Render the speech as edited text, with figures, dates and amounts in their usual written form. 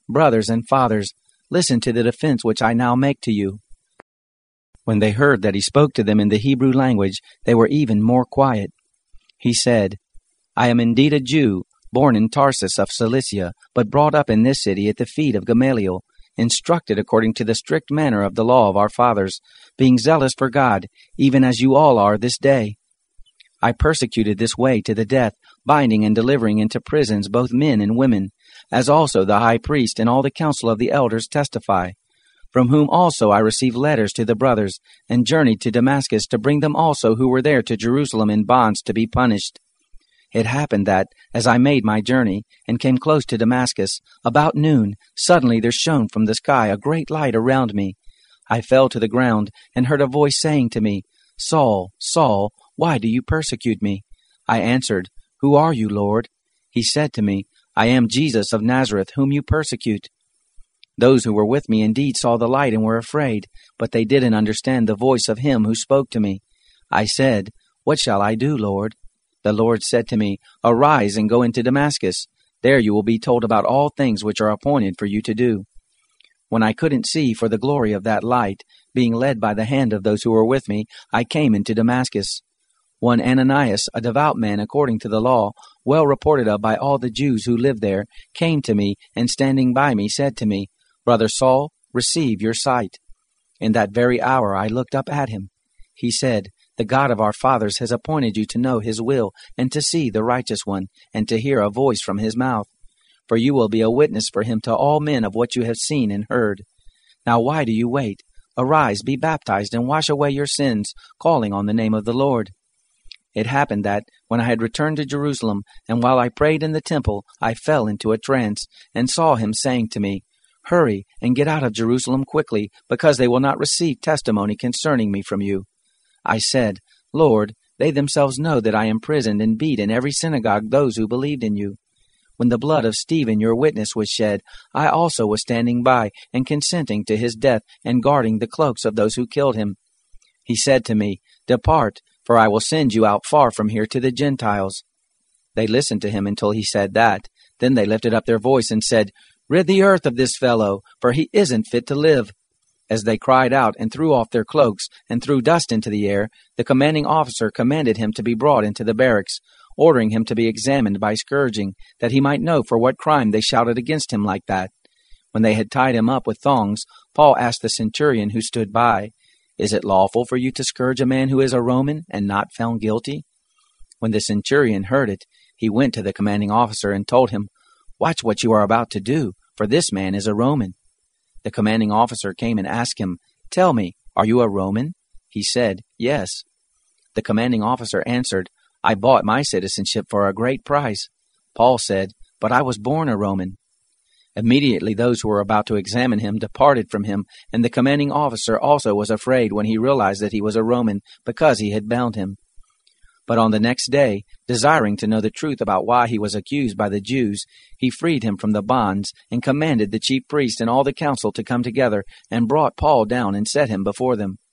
Brothers and fathers, listen to the defense which I now make to you." When they heard that he spoke to them in the Hebrew language, they were even more quiet. He said, "I am indeed a Jew, born in Tarsus of Cilicia, but brought up in this city at the feet of Gamaliel, instructed according to the strict manner of the law of our fathers, being zealous for God, even as you all are this day. I persecuted this way to the death, binding and delivering into prisons both men and women, as also the high priest and all the council of the elders testify, from whom also I received letters to the brothers, and journeyed to Damascus to bring them also who were there to Jerusalem in bonds to be punished. It happened that, as I made my journey, and came close to Damascus, about noon, suddenly there shone from the sky a great light around me. I fell to the ground, and heard a voice saying to me, "Saul, Saul, why do you persecute me?" I answered, "Who are you, Lord?" He said to me, "I am Jesus of Nazareth, whom you persecute." Those who were with me indeed saw the light and were afraid, but they didn't understand the voice of him who spoke to me. I said, "What shall I do, Lord?" The Lord said to me, "Arise and go into Damascus. There you will be told about all things which are appointed for you to do." When I couldn't see for the glory of that light, being led by the hand of those who were with me, I came into Damascus. One Ananias, a devout man according to the law, well reported of by all the Jews who lived there, came to me, and standing by me said to me, "Brother Saul, receive your sight." In that very hour I looked up at him. He said, "The God of our fathers has appointed you to know his will, and to see the righteous one, and to hear a voice from his mouth. For you will be a witness for him to all men of what you have seen and heard. Now why do you wait? Arise, be baptized, and wash away your sins, calling on the name of the Lord." It happened that, when I had returned to Jerusalem, and while I prayed in the temple, I fell into a trance, and saw him saying to me, "Hurry, and get out of Jerusalem quickly, because they will not receive testimony concerning me from you." I said, "Lord, they themselves know that I imprisoned and beat in every synagogue those who believed in you. When the blood of Stephen your witness was shed, I also was standing by, and consenting to his death, and guarding the cloaks of those who killed him." He said to me, "Depart, for I will send you out far from here to the Gentiles." They listened to him until he said that. Then they lifted up their voice and said, "Rid the earth of this fellow, for he isn't fit to live." As they cried out and threw off their cloaks and threw dust into the air, the commanding officer commanded him to be brought into the barracks, ordering him to be examined by scourging, that he might know for what crime they shouted against him like that. When they had tied him up with thongs, Paul asked the centurion who stood by, "Is it lawful for you to scourge a man who is a Roman and not found guilty?" When the centurion heard it, he went to the commanding officer and told him, "Watch what you are about to do, for this man is a Roman." The commanding officer came and asked him, "Tell me, are you a Roman?" He said, "Yes." The commanding officer answered, "I bought my citizenship for a great price." Paul said, "But I was born a Roman." Immediately those who were about to examine him departed from him, and the commanding officer also was afraid when he realized that he was a Roman, because he had bound him. But on the next day, desiring to know the truth about why he was accused by the Jews, he freed him from the bonds, and commanded the chief priests and all the council to come together, and brought Paul down and set him before them.